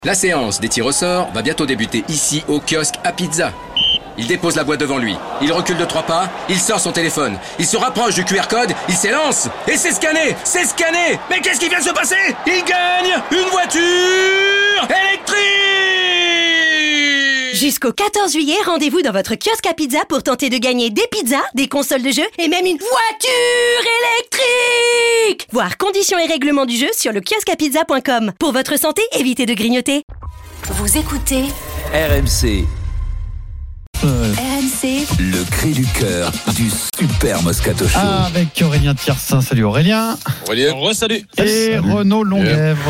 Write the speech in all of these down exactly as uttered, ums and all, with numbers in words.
La séance des tirs au sort va bientôt débuter ici au kiosque à pizza. Il dépose la boîte devant lui, il recule de trois pas, il sort son téléphone, il se rapproche du Q R code, il s'élance et c'est scanné, c'est scanné. Mais qu'est-ce qui vient de se passer? Il gagne une voiture électrique! Jusqu'au quatorze juillet, rendez-vous dans votre kiosque à pizza pour tenter de gagner des pizzas, des consoles de jeu et même une voiture électrique. Voir conditions et règlements du jeu sur le kiosque à pizza point com. Pour votre santé, évitez de grignoter. Vous écoutez R M C. R M C. Le cri du cœur du Super Moscato Show. Ah, avec Aurélien Tiersin. Salut Aurélien. Aurélien. Re-salut. Et Salut. Renaud Longèvre.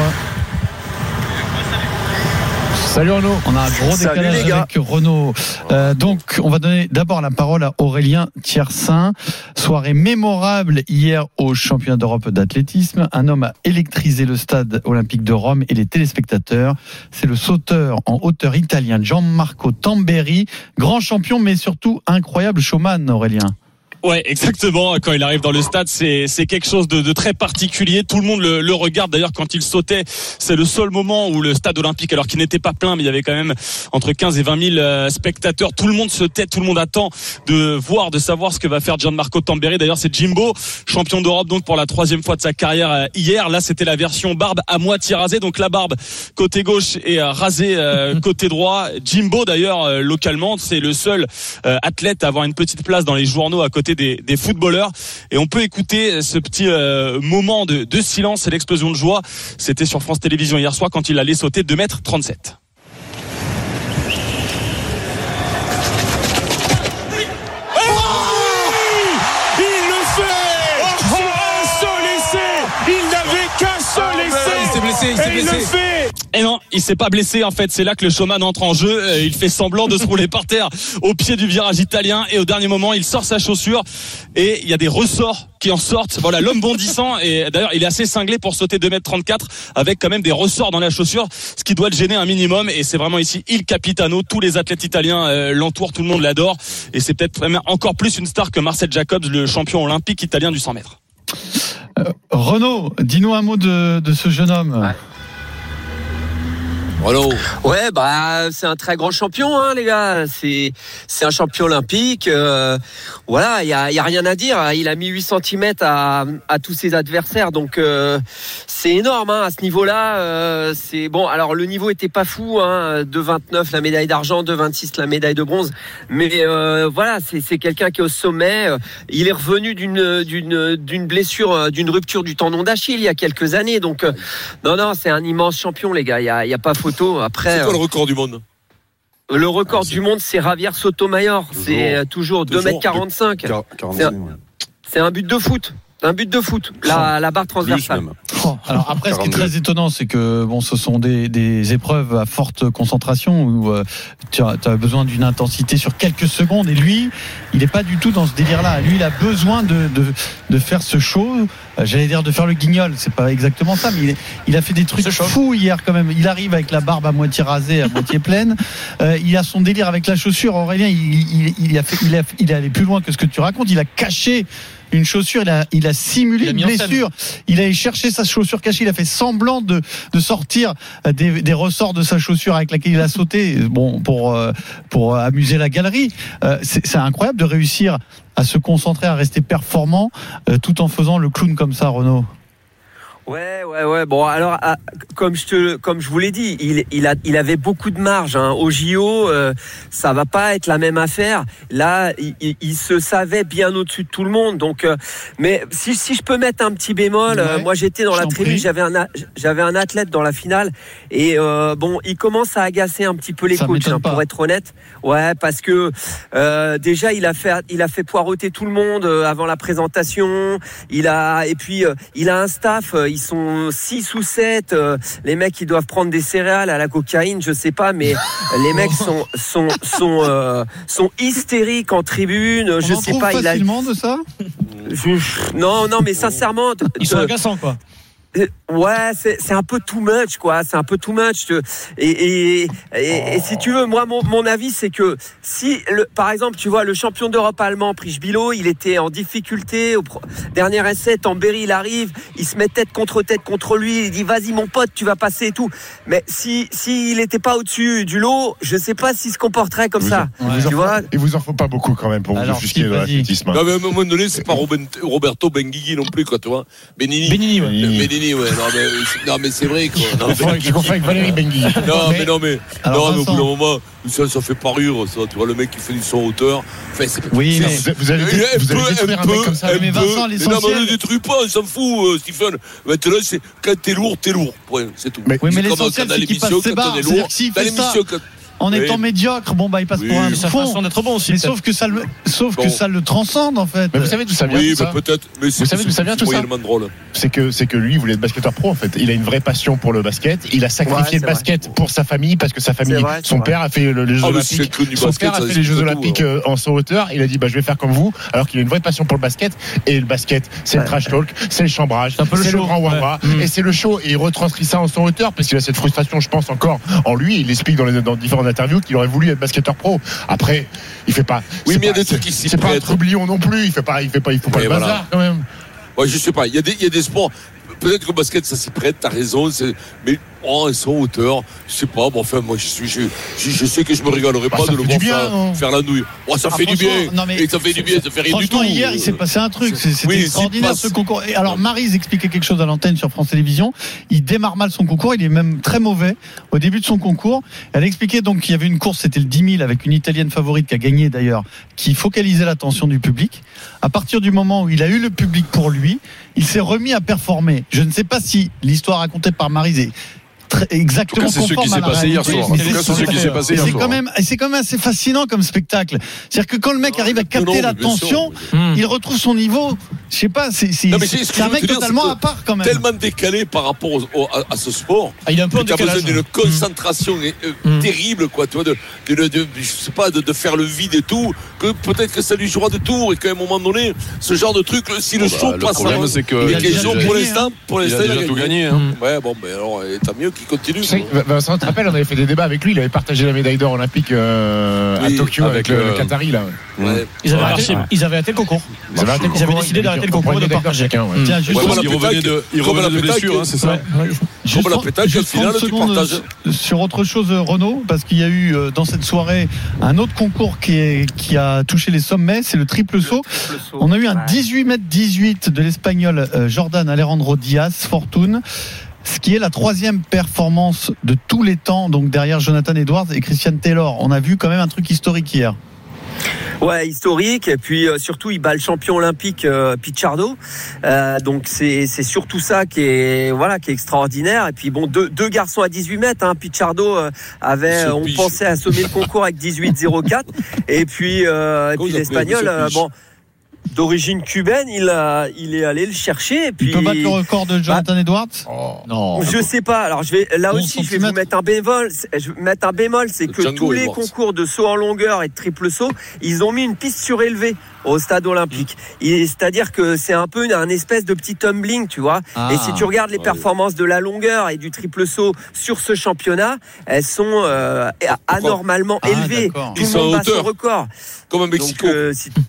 Salut Renaud. On a un gros Salut décalage avec Renaud. Euh, donc, on va donner d'abord la parole à Aurélien Tiersin. Soirée mémorable hier au championnat d'Europe d'athlétisme. Un homme a électrisé le stade olympique de Rome et les téléspectateurs. C'est le sauteur en hauteur italien Gianmarco Tamberi. Grand champion, mais surtout incroyable showman, Aurélien. Ouais, exactement. Quand il arrive dans le stade, c'est c'est quelque chose de, de très particulier. Tout le monde le, le regarde. D'ailleurs, quand il sautait, c'est le seul moment où le stade olympique, alors qu'il n'était pas plein, mais il y avait quand même entre quinze et vingt mille spectateurs. Tout le monde se tait, tout le monde attend de voir, de savoir ce que va faire Gianmarco Tamberi. D'ailleurs, c'est Jimbo, champion d'Europe donc pour la troisième fois de sa carrière hier. Là, c'était la version barbe à moitié rasée. Donc la barbe côté gauche et rasée côté droit. Jimbo, d'ailleurs, localement, c'est le seul athlète à avoir une petite place dans les journaux à côté Des, des footballeurs, et on peut écouter ce petit euh, moment de, de silence et l'explosion de joie. C'était sur France Télévisions hier soir quand il allait sauter deux mètres trente-sept. Il s'est blessé. Et non, il s'est pas blessé en fait. C'est là que le showman entre en jeu. Il fait semblant de se rouler par terre au pied du virage italien, et au dernier moment, il sort sa chaussure et il y a des ressorts qui en sortent. Voilà, l'homme bondissant, et d'ailleurs, il est assez cinglé pour sauter deux mètres trente-quatre avec quand même des ressorts dans la chaussure, ce qui doit le gêner un minimum. Et c'est vraiment ici Il Capitano. Tous les athlètes italiens euh, l'entourent, tout le monde l'adore, et c'est peut-être même encore plus une star que Marcel Jacobs, le champion olympique italien du cent mètres. Euh, Renaud, dis-nous un mot de, de ce jeune homme. Ouais. Renaud. Ouais, bah c'est un très grand champion, hein, les gars. C'est c'est un champion olympique. Euh, voilà, il y a il y a rien à dire. Il a mis huit centimètres à à tous ses adversaires, donc euh, c'est énorme, hein, à ce niveau-là. Euh, c'est bon. Alors le niveau était pas fou, hein. deux vingt-neuf la médaille d'argent, deux vingt-six la médaille de bronze. Mais euh, voilà, c'est c'est quelqu'un qui est au sommet. Il est revenu d'une d'une d'une blessure, d'une rupture du tendon d'Achille il y a quelques années. Donc euh, non non, c'est un immense champion, les gars. Il y a il y a pas photo. Après, c'est quoi le record du monde? Le record ah, du monde, c'est Javier Sotomayor. Toujours, c'est toujours deux mètres quarante-cinq. C'est un, c'est un but de foot. Un but de foot. La, la barre transversale. Oh, alors après, ce qui est très étonnant, c'est que bon, ce sont des, des épreuves à forte concentration où euh, tu as, tu as besoin d'une intensité sur quelques secondes. Et lui, il n'est pas du tout dans ce délire-là. Lui, il a besoin de, de, de faire ce show. Euh, j'allais dire de faire le guignol. C'est pas exactement ça, mais il, est, il a fait des trucs fous hier quand même. Il arrive avec la barbe à moitié rasée, à moitié pleine. Euh, il a son délire avec la chaussure. Aurélien, il, il, il, a fait, il, a, il est allé plus loin que ce que tu racontes. Il a caché une chaussure, il a, il a simulé il a une blessure. Il a allé chercher sa chaussure cachée. Il a fait semblant de, de sortir des, des ressorts de sa chaussure avec laquelle il a sauté. Bon, pour, pour amuser la galerie. C'est, c'est incroyable de réussir à se concentrer, à rester performant, tout en faisant le clown comme ça, Renaud. Ouais, ouais, ouais. Bon, alors, à, comme je te, comme je vous l'ai dit, il, il a, il avait beaucoup de marge. Hein. Au J O, euh, ça va pas être la même affaire. Là, il, il, il se savait bien au-dessus de tout le monde. Donc, euh, mais si, si je peux mettre un petit bémol, ouais, euh, moi j'étais dans la tribune, j'avais un, j'avais un athlète dans la finale, et euh, bon, il commence à agacer un petit peu les ça coachs, hein, pour être honnête. Ouais, parce que euh, déjà, il a fait, il a fait poireauter tout le monde euh, avant la présentation. Il a, et puis, euh, il a un staff. Euh, Ils sont six ou sept. Euh, les mecs, ils doivent prendre des céréales à la cocaïne, je sais pas, mais les mecs sont sont sont euh, sont hystériques en tribune. On je en sais trouve pas. facilement il a... de ça. Je... Non, non, mais sincèrement, ils sont agaçants, quoi. Ouais, c'est, c'est un peu too much, quoi. C'est un peu too much. Et, et, et, et si tu veux, moi, mon, mon avis, c'est que si, le, par exemple, tu vois, le champion d'Europe allemand, Prischbilo, il était en difficulté au pro- dernier essai. Tambéry, il arrive, il se met tête contre tête contre lui. Il dit, vas-y, mon pote, tu vas passer et tout. Mais si, s'il n'était pas au-dessus du lot, je sais pas s'il se comporterait comme vous ça. En, ouais. Tu vois. Il vous en faut pas beaucoup quand même pour Alors, vous offusquer de l'athlétisme. Non, mais à un moment donné, c'est pas Roberto Benguigui non plus, quoi, tu vois. Benini. Benini, ouais. Benini, ouais. Non, mais, non, mais c'est vrai, quoi. Non, mais, je confonds avec Valérie Benguigui. Non, mais non, mais, Alors, non, mais au bout d'un moment, ça, ça fait parure, ça. Tu vois, le mec qui fait du son hauteur. Enfin, c'est, oui, c'est, mais vous allez, vous allez détruire un mec comme ça. Mais Vincent, l'essentiel. Mais non, mais on ne détruit pas, on s'en fout, euh, Stephen. Maintenant, c'est, quand t'es lourd, t'es lourd. Point, c'est tout. Mais, oui, mais l'essentiel, c'est qu'il passe ses barres. C'est-à-dire que s'il fait ça, en étant oui. médiocre, bon bah il passe oui. pour un fond d'être bon aussi. Mais sauf que ça le, sauf bon. que ça le transcende en fait. Mais vous savez d'où ça vient Oui, tout mais ça peut-être. Mais vous savez d'où ça vient tout ça drôle. C'est que c'est que lui il voulait être basketteur pro en fait. Il a une vraie passion pour le basket. Il a sacrifié ouais, le basket vrai. pour sa famille parce que sa famille, vrai, son père a fait le, les Jeux ah, Olympiques. Son basket, père a fait les Jeux Olympiques tout, euh, en saut hauteur. Il a dit bah je vais faire comme vous. Alors qu'il a une vraie passion pour le basket. Et le basket, c'est ouais. le trash talk, c'est le chambrage, c'est le grand wawa et c'est le show. Et il retranscrit ça en saut hauteur parce qu'il a cette frustration, je pense encore en lui. Il explique dans différentes interviews qu'il aurait voulu être basketteur pro. Après, il fait pas. Oui, mais il y a des trucs qui s'y C'est pas un trublion non plus. Il fait pas. Il fait pas. Il faut pas et le voilà. bazar quand même. Ouais, je sais pas. Il y a des, il y a des sports. Peut-être qu'au basket ça s'y prête. T'as raison. C'est... Mais oh, ils sont hauteur. Je sais pas. Bon, enfin, moi, je suis. Je, je, je sais que je me régalerai bah, pas de le voir bien, faire, faire la nouille. Oh, ça ah, fait du bien. Non, mais et ça fait du bien. Ça fait rien du tout. Hier, il s'est passé un truc. C'était oui, extraordinaire ce concours. Et alors, Maryse expliquait quelque chose à l'antenne sur France Télévisions. Il démarre mal son concours. Il est même très mauvais au début de son concours. Elle expliquait donc qu'il y avait une course. C'était le dix mille avec une Italienne favorite qui a gagné d'ailleurs, qui focalisait l'attention du public. À partir du moment où il a eu le public pour lui, il s'est remis à performer. Je ne sais pas si l'histoire racontée par Maryse est exactement en tout cas, c'est conforme ce qui s'est passé hier soir. En tout cas, c'est ce qui s'est passé hier soir. C'est quand même, c'est quand même assez fascinant comme spectacle. C'est-à-dire que quand le mec arrive à capter non, l'attention, sûr, il retrouve son niveau. Je sais pas, c'est, c'est, non, c'est, c'est un mec totalement à part quand même. Tellement décalé par rapport au, au, à, à ce sport. Ah, il a un peu en décalage. T'as besoin d'une concentration mmh. euh, terrible, quoi. Tu vois, de, de, de, de, je sais pas, de, de faire le vide et tout. Que peut-être que ça lui jouera de tour et qu'à un moment donné, ce genre de truc, si le show passe. Le problème, c'est que les questions pour l'instant, pour l'instant, il a déjà tout gagné. Ouais, bon, ben alors, tant mieux qu'il continue. Vincent, tu te rappelles, on avait fait des débats avec lui. Il avait partagé la médaille d'or olympique euh, oui, à Tokyo avec, avec le, le Qatari là. Ouais. Ils, avaient arrêté, ils avaient arrêté le concours. Ils avaient, arrêté le concours, ils avaient décidé d'arrêter le concours de partager. Chacun, ouais. Tiens, juste ouais, il revenait de, il revenait de blessure, hein, c'est ça. Juste la pétaque, juste final, tu partages. Sur autre chose, Renaud, parce qu'il y a eu dans cette soirée un autre concours qui, est, qui a touché les sommets, c'est le triple saut. On a eu un dix-huit mètres dix-huit de l'Espagnol Jordan Alejandro Diaz Fortune. Ce qui est la troisième performance de tous les temps, donc derrière Jonathan Edwards et Christian Taylor. On a vu quand même un truc historique hier. Ouais, historique. Et puis euh, surtout, il bat le champion olympique euh, Pichardo. Euh, donc c'est c'est surtout ça qui est voilà qui est extraordinaire. Et puis bon, deux deux garçons à dix-huit mètres. Hein. Pichardo euh, avait, on piche. pensait assommer le concours avec dix-huit zéro quatre. Et puis euh, et puis l'Espagnol, euh, bon. d'origine cubaine, il a, il est allé le chercher. Et puis, il peut battre le record de Jonathan bah, Edwards. Oh, non. Je sais pas. Alors je vais là aussi, je vais vous mettre un bémol. Je vais mettre un bémol, c'est que Django tous les Edwards. Concours de saut en longueur et de triple saut, ils ont mis une piste surélevée au stade olympique. Mmh. Et c'est-à-dire que c'est un peu un espèce de petit tumbling, tu vois. Ah, et si tu regardes les ouais. performances de la longueur et du triple saut sur ce championnat, elles sont euh, anormalement ah, élevées. D'accord. Tout ils le monde bat ce record. Comme à Mexico. Donc, euh, si...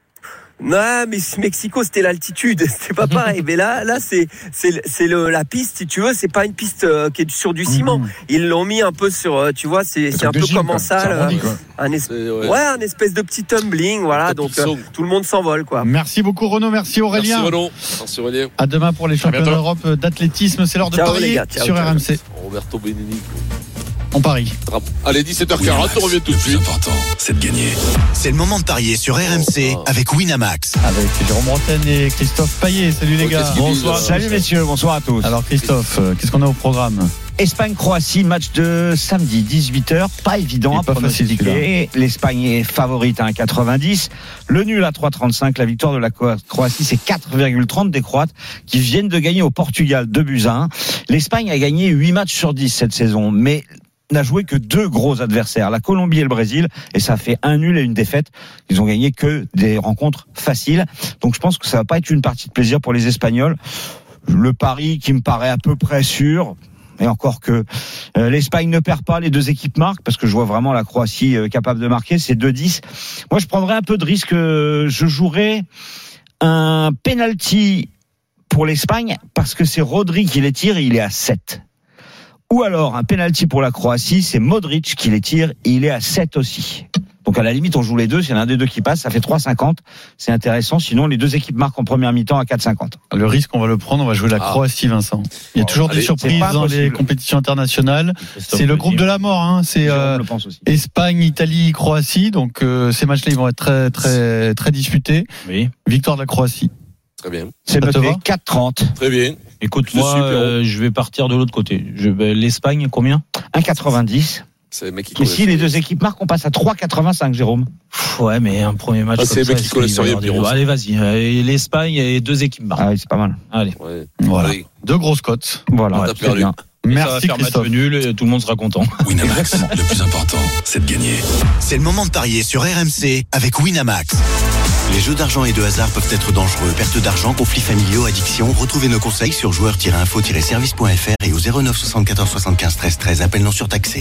Non, mais Mexico, c'était l'altitude, c'était pas pareil. Mais là, là, c'est, c'est, c'est le, la piste, si tu veux, c'est pas une piste euh, qui est sur du ciment. Mmh. Ils l'ont mis un peu sur, euh, tu vois, c'est, c'est, c'est un peu comme en salle, euh, un espèce, ouais. ouais, un espèce de petit tumbling, voilà. Donc euh, tout le monde s'envole, quoi. Merci beaucoup, Renaud. Merci Aurélien. Merci Renaud. Merci Aurélien. À demain pour les championnats d'Europe d'athlétisme. C'est l'heure de parier sur ciao, R M C. Roberto Benini. On parie. Allez, dix-sept heures quarante, on revient tout de suite. Le plus important, c'est de gagner. C'est le moment de parier sur R M C avec Winamax. Avec Jérôme Bretagne et Christophe Payet. Salut les gars. Bonsoir. Salut messieurs, bonsoir à tous. Alors Christophe, qu'est-ce qu'on a au programme ? Espagne-Croatie, match de samedi, dix-huit heures. Pas évident à pronostiquer. L'Espagne est favorite à un virgule quatre-vingt-dix. Le nul à trois virgule trente-cinq. La victoire de la Croatie, c'est quatre virgule trente des Croates qui viennent de gagner au Portugal deux buts à un. L'Espagne a gagné huit matchs sur dix cette saison. Mais n'a joué que deux gros adversaires, la Colombie et le Brésil, et ça fait un nul et une défaite. Ils ont gagné que des rencontres faciles. Donc je pense que ça va pas être une partie de plaisir pour les Espagnols. le pari qui me paraît à peu près sûr. Et encore que euh, l'Espagne ne perd pas, les deux équipes marquent, parce que je vois vraiment la Croatie euh, capable de marquer, c'est deux dix. Moi, je prendrais un peu de risque. Euh, je jouerais un penalty pour l'Espagne, parce que c'est Rodri qui les tire et il est à sept. Ou alors un penalty pour la Croatie, c'est Modric qui les tire et il est à sept aussi. Donc à la limite, on joue les deux. S'il y en a un des deux qui passe, ça fait trois cinquante. C'est intéressant. Sinon, les deux équipes marquent en première mi-temps à quatre cinquante. Le risque, on va le prendre. On va jouer la ah. Croatie, Vincent. Il y a toujours Allez, des surprises dans les compétitions internationales. C'est le groupe de la mort. Hein. C'est euh, Espagne, Italie, Croatie. Donc euh, ces matchs-là, ils vont être très, très, très disputés. Oui. Victoire de la Croatie. Très bien. C'est noté quatre trente. Très bien. Écoute, je moi, euh, je vais partir de l'autre côté. Je, l'Espagne, combien ? un quatre-vingt-dix. C'est les mecs qui Mais si les deux équipes marquent, on passe à trois quatre-vingt-cinq, Jérôme. Ouais, mais un premier match. Ah, c'est les mecs qui connaissent rien. Allez, vas-y. L'Espagne et deux équipes marquent. Ah oui, c'est pas mal. Allez. Ouais. Voilà. Allez. Deux grosses cotes. Voilà. On a perdu. Bien. Merci, ça va faire Christophe. Match nul et tout le monde sera content. Winamax, le plus important, c'est de gagner. C'est le moment de parier sur R M C avec Winamax. Les jeux d'argent et de hasard peuvent être dangereux. Perte d'argent, conflits familiaux, addiction. Retrouvez nos conseils sur joueurs tiret info tiret service point f r et au zéro neuf soixante-quatorze soixante-quinze treize treize. Appel non surtaxé.